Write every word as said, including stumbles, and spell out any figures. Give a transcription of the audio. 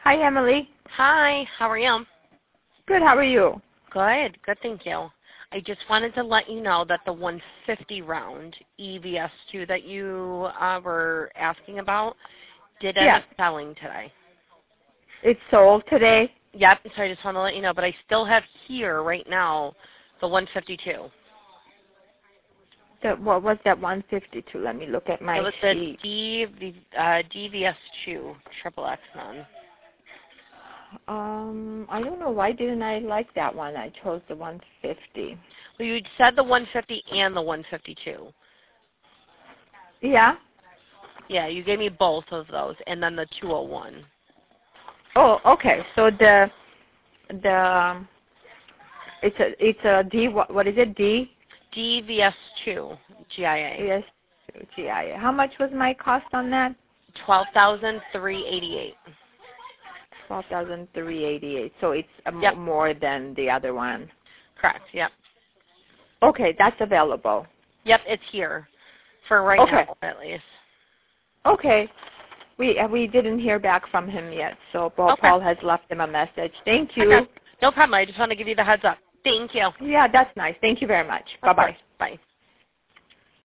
Hi, Emily. Hi, how are you? Good, how are you? Good, good, thank you. I just wanted to let you know that the one fifty round E V S two that you uh, were asking about did end Yeah. up selling today. It's sold today? Yep, so I just want to let you know, but I still have here right now the one fifty-two. The, what was that one fifty-two? Let me look at my It was the sheet. D, uh, D V S two, triple X none. Um, I don't know. Why didn't I like that one? I chose the one fifty. Well, you said the one fifty and the one fifty-two. Yeah? Yeah, you gave me both of those, and then the two oh one. Oh, okay. So the, the, um, it's a, it's a D, what, what is it? D? D V S two, G I A. Yes. G I A. How much was my cost on that? twelve thousand three hundred eighty-eight. twelve thousand three hundred eighty-eight. So it's a Yep. more than the other one. Correct, yep. Okay, that's available. Yep, it's here for right Okay. now, at least. Okay. We uh, we didn't hear back from him yet, so Paul, Okay. Paul has left him a message. Thank you. Okay. No problem. I just want to give you the heads up. Thank you. Yeah, that's nice. Thank you very much. Of Bye-bye. course. Bye.